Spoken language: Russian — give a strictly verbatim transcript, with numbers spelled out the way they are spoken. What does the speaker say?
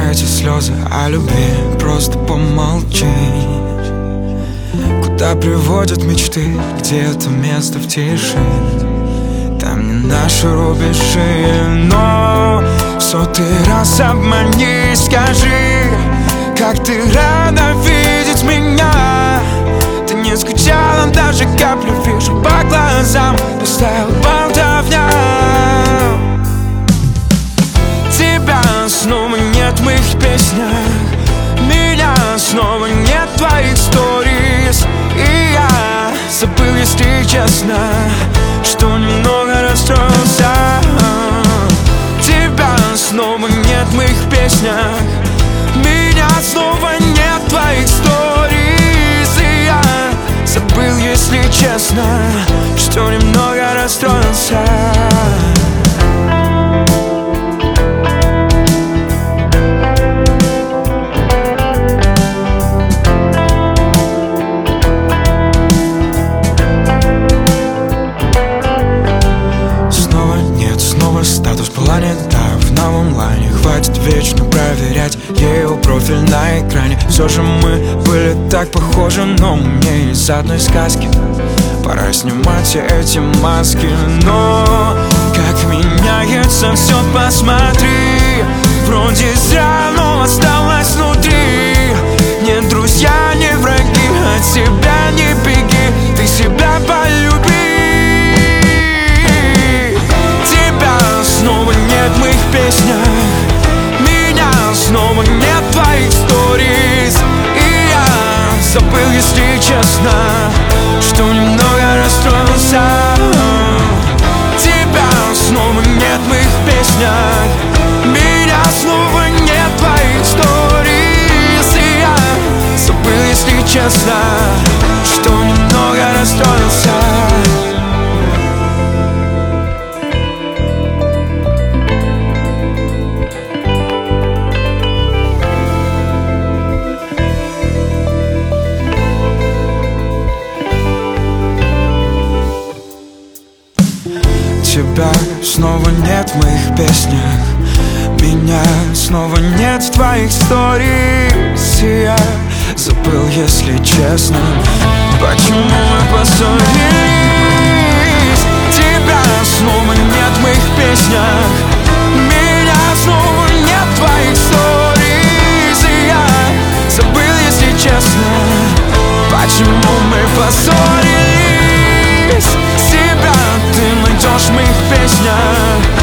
эти слезы о любви, просто помолчи. Куда приводят мечты, где это место в тиши? Там не наши рубежи, но в сотый раз обмани, скажи, как ты рада видеть меня. Ты не скучала даже каплю, вижу по глазам, пустая болтовня. Тебя снова нет в моих песнях, меня снова нет в твоих сторис. И я забыл, если честно, что немного расстроился. Тебя снова нет в моих песнях, меня снова нет в твоих сторис. И я забыл, если честно, что немного расстроился. Статус планета в новом лайне. Хватит вечно проверять ее профиль на экране. Все же мы были так похожи, но мне из одной сказки. Пора снимать все эти маски. Но как меняется все, посмотри. Вроде зря, но осталось внутри. Не друзья, не враги, от себя не беги, ты себя полюби. Снова нет в моих песнях, меня снова нет в твоих сторис. И я забыл, если честно, что немного расстроился. Тебя снова нет в моих песнях, меня снова нет в твоих сторис. И я забыл, если честно, что немного расстроился. Тебя снова нет в моих песнях, меня снова нет в твоих сторис. И я забыл, если честно, почему мы поссорились. Тебя снова нет в моих песнях, меня снова нет в твоих сторис. И я забыл, если честно, почему мы поссорились. Себя ты найдешь в моих песнях.